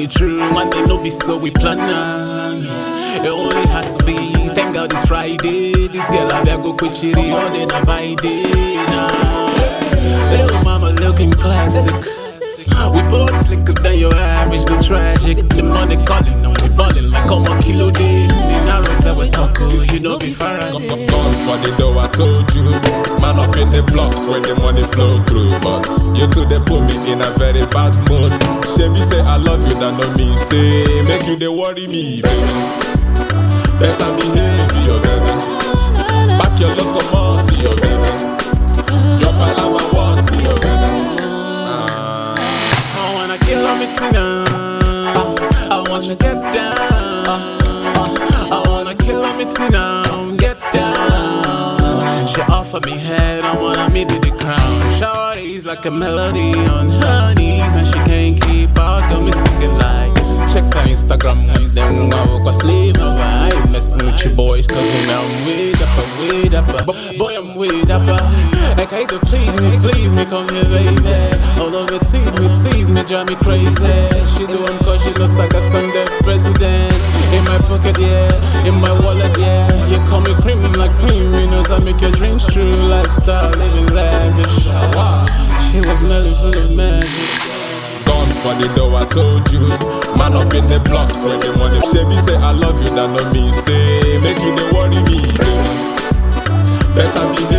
true. One day no be so we plan on. It only had to be. Thank God it's Friday. This girl I go quit chitty all day na by day. Little mama looking classic. We both slicker than your average, no tragic. The money calling and we ballin' like I'm a kilo day. The narrows that we talk, you know be Faraday. Gone for the dough, I told you. Man up in the block when the money flow through. But you two they put me in a very bad mood. Shabby say I love you, that no mean say make you they worry me, baby. Better behave, your baby. Back your locomotive, your baby. Your palava was your baby. I wanna get down. I wanna kill on me now. Get down. She offered me head, I wanna meet with the crown. Shorty's like a melody on her knees, and she can't keep out. Got me singing like. Check her Instagram, then I go sleep. I ain't messing with you boys, cause now I'm way dapper. Boy, I'm way dapper. Like I hate to please me, come here, baby. All over tease me, drive me crazy. She do them cause she looks like a Sunday president. In my pocket, yeah, in my wallet, yeah. You call me cream like cream, you know, I make your dreams true. Lifestyle, living lavish. She was smelling full of magic. Gone for the dough, I told you. Man up in the block when the money. Shabby say I love you, that no mean say make you they worry me, baby. Better behave.